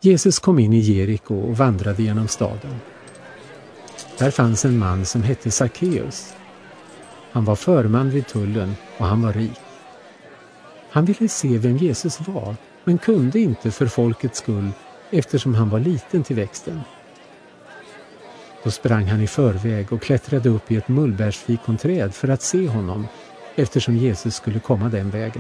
Jesus kom in i Jeriko och vandrade genom staden. Där fanns en man som hette Sackeus. Han var förman vid tullen och han var rik. Han ville se vem Jesus var, men kunde inte för folkets skull eftersom han var liten till växten. Då sprang han i förväg och klättrade upp i ett mullbärsfikonträd för att se honom, eftersom Jesus skulle komma den vägen.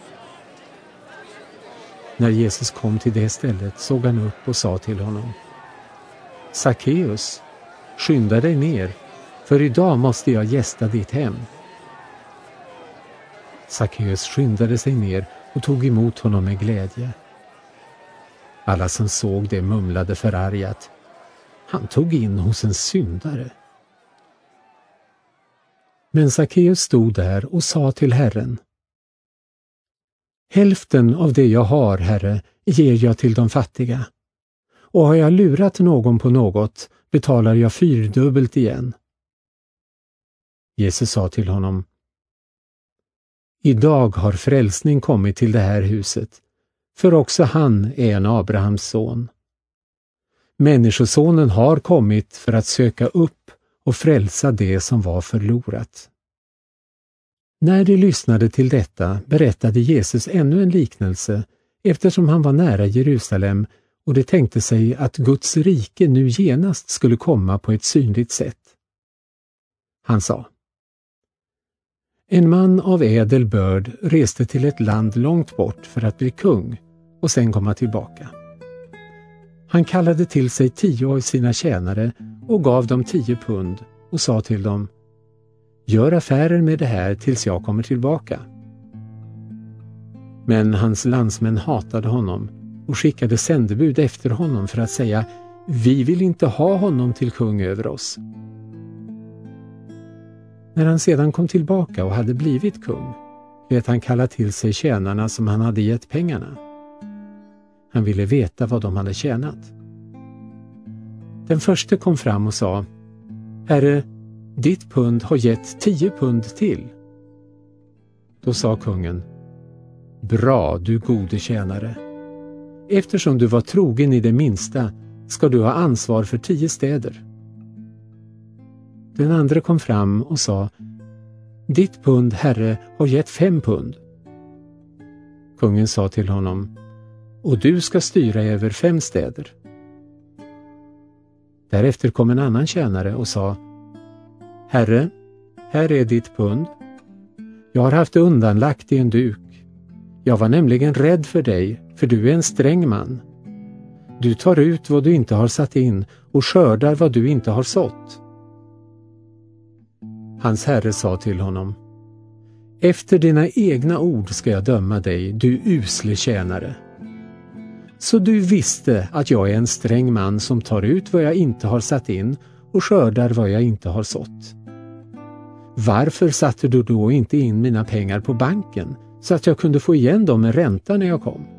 När Jesus kom till det stället såg han upp och sa till honom: Sackeus, skynda dig ner, för idag måste jag gästa ditt hem. Sackeus skyndade sig ner och tog emot honom med glädje. Alla som såg det mumlade förargat: han tog in hos en syndare. Men Sackeus stod där och sa till Herren: hälften av det jag har, Herre, ger jag till de fattiga. Och har jag lurat någon på något, betalar jag 4-dubbelt igen. Jesus sa till honom: idag har frälsning kommit till det här huset, för också han är en Abrahams son. Människosonen har kommit för att söka upp och frälsa det som var förlorat. När de lyssnade till detta berättade Jesus ännu en liknelse, eftersom han var nära Jerusalem och de tänkte sig att Guds rike nu genast skulle komma på ett synligt sätt. Han sa: en man av ädel börd reste till ett land långt bort för att bli kung och sen komma tillbaka. Han kallade till sig 10 av sina tjänare och gav dem 10 pund och sa till dem: gör affärer med det här tills jag kommer tillbaka. Men hans landsmän hatade honom och skickade sändebud efter honom för att säga: vi vill inte ha honom till kung över oss. När han sedan kom tillbaka och hade blivit kung, lät han kalla till sig tjänarna som han hade gett pengarna. Han ville veta vad de hade tjänat. Den förste kom fram och sa: Herre, ditt pund har gett 10 pund till. Då sa kungen: bra, du gode tjänare. Eftersom du var trogen i det minsta ska du ha ansvar för 10 städer. Den andra kom fram och sa: ditt pund, herre, har gett 5 pund. Kungen sa till honom: och du ska styra över 5 städer. Därefter kom en annan tjänare och sa: herre, här är ditt pund. Jag har haft det undanlagt i en duk. Jag var nämligen rädd för dig, för du är en sträng man. Du tar ut vad du inte har satt in och skördar vad du inte har sått. Hans herre sa till honom: efter dina egna ord ska jag döma dig, du usle tjänare. Så du visste att jag är en sträng man som tar ut vad jag inte har satt in och skördar vad jag inte har sått. Varför satte du då inte in mina pengar på banken så att jag kunde få igen dem med ränta när jag kom?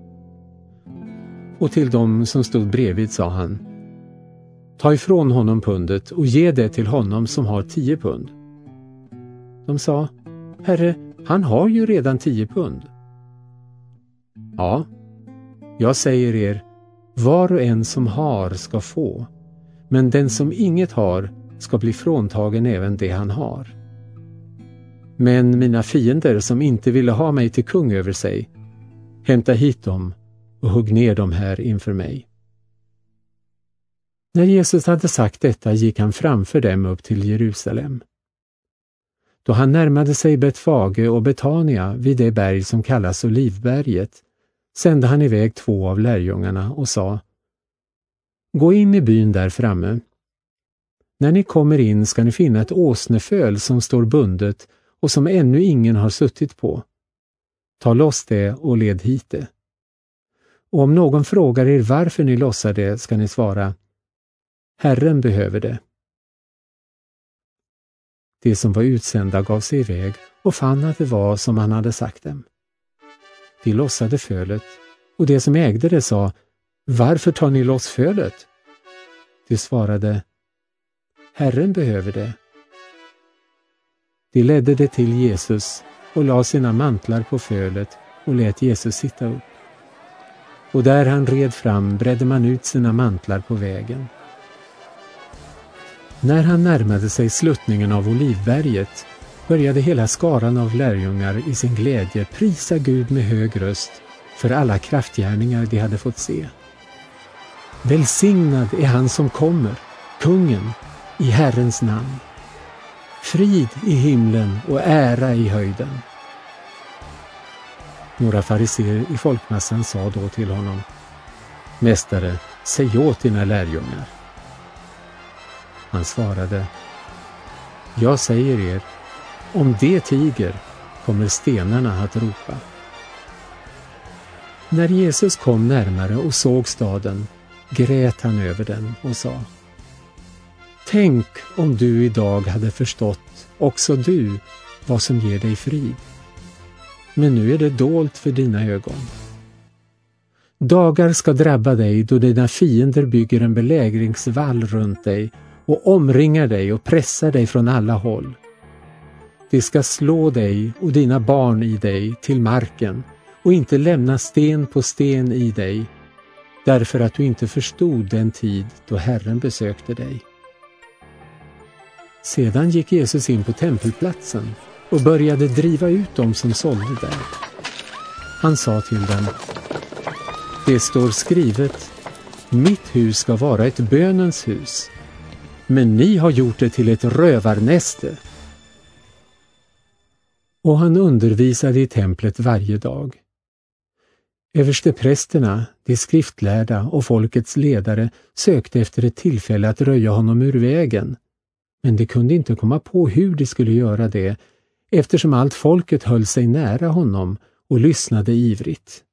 Och till dem som stod bredvid sa han: ta ifrån honom pundet och ge det till honom som har 10 pund. De sa: herre, han har ju redan 10 pund. Ja, jag säger er, var och en som har ska få, men den som inget har ska bli fråntagen även det han har. Men mina fiender som inte ville ha mig till kung över sig, hämta hit dem och hugg ner dem här inför mig. När Jesus hade sagt detta gick han framför dem upp till Jerusalem. Då han närmade sig Betfage och Betania vid det berg som kallas Olivberget, sände han iväg 2 av lärjungarna och sa: gå in i byn där framme. När ni kommer in ska ni finna ett åsneföl som står bundet och som ännu ingen har suttit på. Ta loss det och led hit det. Och om någon frågar er varför ni lossar det ska ni svara: Herren behöver det. De som var utsända gav sig iväg och fann att det var som han hade sagt dem. De lossade fölet, och det som ägde det sa: varför tar ni loss fölet? De svarade: Herren behöver det. De ledde det till Jesus och la sina mantlar på fölet och lät Jesus sitta upp. och där han red fram bredde man ut sina mantlar på vägen. När han närmade sig sluttningen av Olivberget började hela skaran av lärjungar i sin glädje prisa Gud med hög röst för alla kraftgärningar de hade fått se. Välsignad är han som kommer, kungen, i Herrens namn. Frid i himlen och ära i höjden. Några fariseer i folkmassan sa då till honom: Mästare, säg åt dina lärjungar. Han svarade: Jag säger er, om det tiger kommer stenarna att ropa. När Jesus kom närmare och såg staden grät han över den och sa: Tänk om du idag hade förstått, också du, vad som ger dig frid. Men nu är det dolt för dina ögon. Dagar ska drabba dig då dina fiender bygger en belägringsvall runt dig och omringar dig och pressar dig från alla håll. De ska slå dig och dina barn i dig till marken och inte lämna sten på sten i dig, därför att du inte förstod den tid då Herren besökte dig. Sedan gick Jesus in på tempelplatsen och började driva ut dem som sålde där. Han sa till dem: Det står skrivet, mitt hus ska vara ett bönens hus, men ni har gjort det till ett rövarnäste. Och han undervisade i templet varje dag. Översteprästerna, de skriftlärda och folkets ledare sökte efter ett tillfälle att röja honom ur vägen, men de kunde inte komma på hur de skulle göra det, eftersom allt folket höll sig nära honom och lyssnade ivrigt.